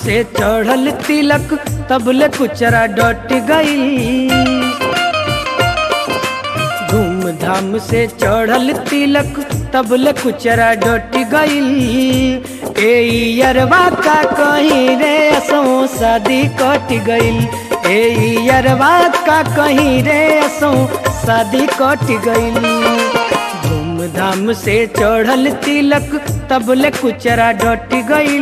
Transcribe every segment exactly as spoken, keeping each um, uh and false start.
से चढ़ल तिलक तबले कुचरा डट गई। धूमधाम से चढ़ल तिलक तबले कुचरा डट गई। ए यरवा का कहीं रे असो शादी कट गई। ए यरवा का कहीं रे असो शादी कट गई। धूमधाम से चढ़ल तिलक तबले कुचरा डट गई।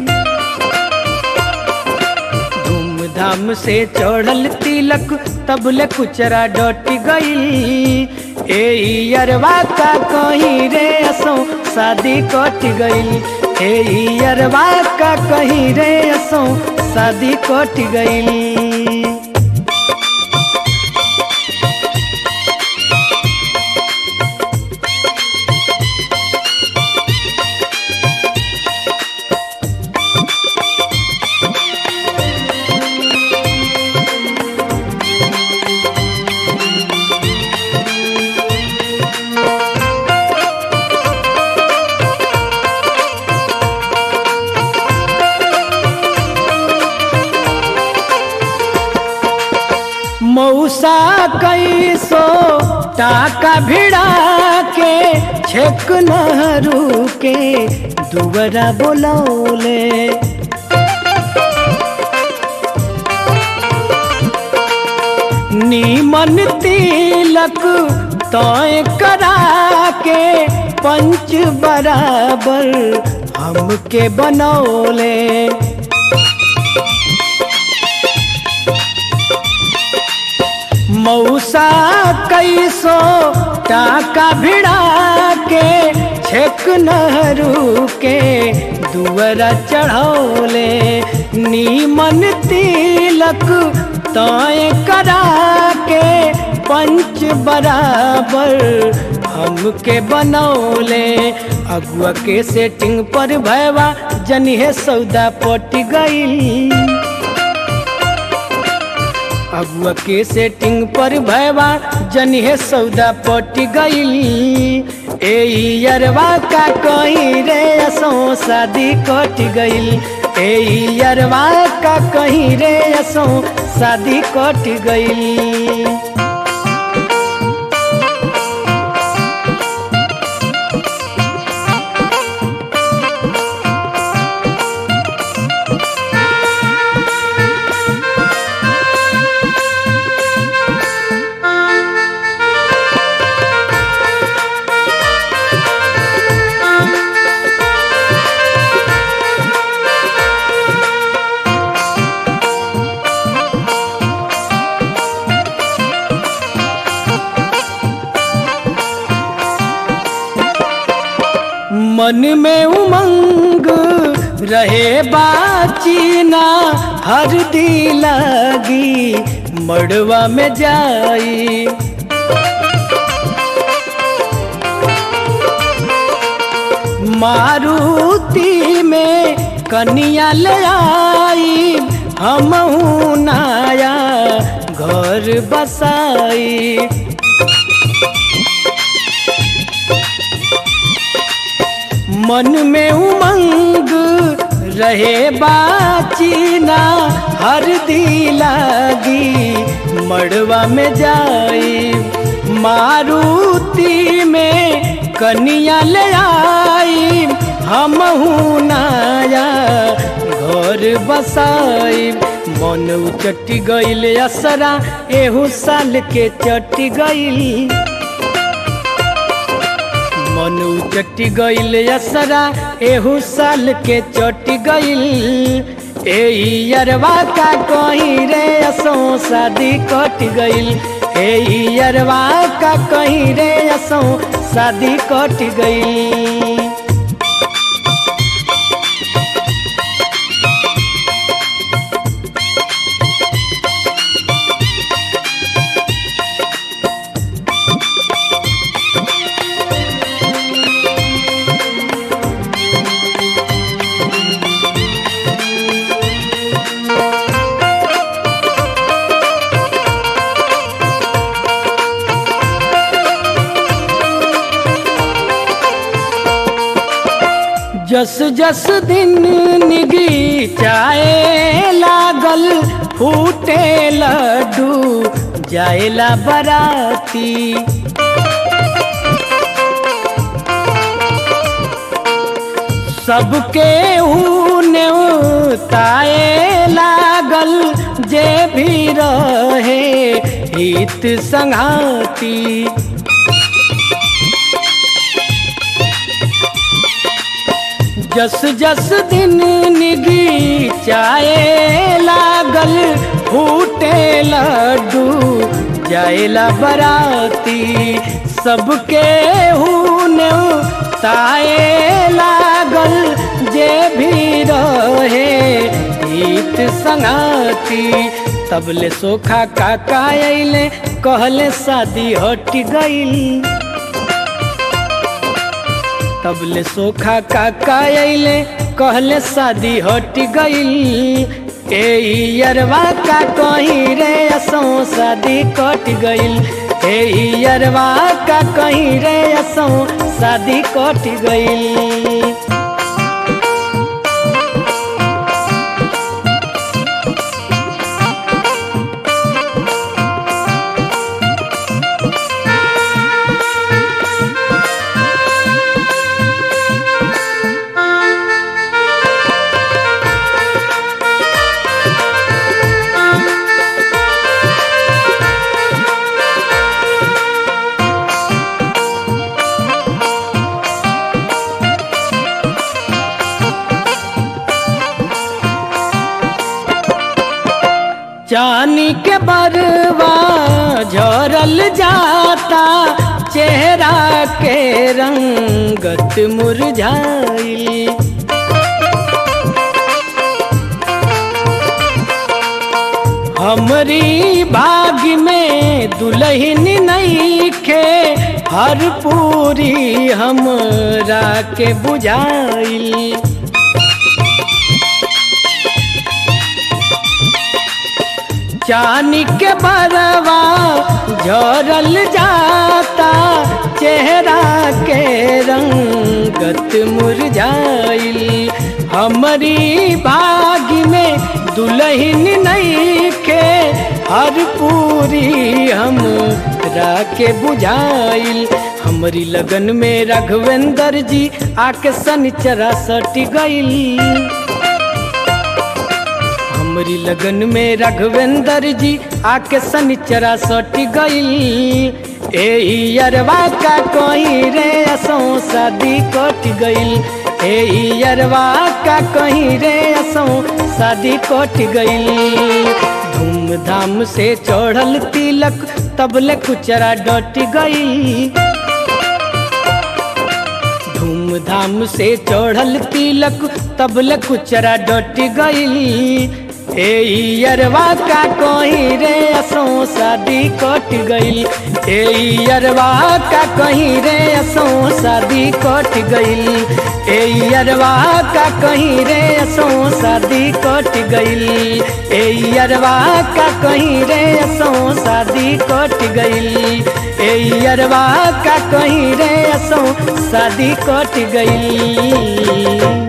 धूमधाम से चढ़ल तिलक तबले कुचरा डट गई। ए यरवा का कहीं रे असो शादी कट गई। ए यरवा का कहीं रे असो शादी कट गई। मौसा कैसो टाका भिड़ा के छेक नहरू के दुबरा बोलौले। नीमन तिलक तय करा के पंच बराबर हमके बनौले। मौसा कैसो टाका भिड़ा के छेक नहरू के दुअरा चढ़ौले। नीमन तिलक तय करा के पंच बराबर हमके बनौले। अगुआ के सेटिंग पर भैवा जनिहे सौदा पट गई। अगुआ के सेटिंग पर भैवा जनिहे सौदा पट गई। ए यरवा का कहीं रे असो शादी कट गई। ए यरवा का कहीं रे असो शादी कट गई। मन में उमंग रहे बाचीना हरदी लगी मड़वा में जाई। मारुति में कनिया ले आई हमहू नाया घर बसाई। मन में उमंग रहे बाचीना हरदी लगी मड़वा में जाई। मारुति में कनिया ले आई हमहू नाया घर बसाई। मन उचट गईल असरा एहू साल के चट गईल। मन उचट गईल असरा एहू साल के चट गईल। ए यरवा का कहीं रे असो शादी कट गईल। ए यरवा का कहीं रे असो शादी कट गईल। जस जस दिन निगी चाहे लागल फूटे लड्डू जाएला बराती। सबके ऊने ताए लागल जे भी रहे हित संघाती। जस जस दिन निगी चाहे लागल फूटे लड्डू जाएला बराती। सबके ऊने ताए लागल जे भी रहे हित संगाती। तबले सोखा काका अइले कहले शादी हट गइल। तबले सोखा काका अइले कहले शादी हट गइल। ए यरवा का कहीं रे असो शादी कट गइल। ए यरवा का कहीं रे असो शादी कट गइल। चानी के बरवा झरल जाता चेहरा के रंगत मुरझाइल। हमरी भाग में दुल्हन नइखे हर पूरी हमरा के बुझाइल। चानी के बरवा झरल जाता चेहरा के रंगत मुरझाइल। हमरी भाग में दुल्हन नइखे हर पूरी हमरा के बुझाइल। हमरी लगन में राघवेंद्र जी आके सनिचरा सट गइल। हमरी लगन में राघवेंद्र जी आके सनिचरा सट गइल। ए यरवा का कहीं रे असो शादी कट गइल। ए यरवा का कहीं रे असो शादी कट गइल। धूमधाम से चढ़ल तिलक तबले कुचरा डट गइल। धूमधाम से चढ़ल तिलक तबले कुचरा डट गइल। ए यरवा का कहीं रे असो शादी कट गइल। ए यरवा का कहीं रे असो शादी कट गइल। ए यरवा का कहीं रे असो शादी कट गइल। ए यरवा का कहीं रे असो शादी कट गइल। ए यरवा का कहीं रे असो शादी कट गइल।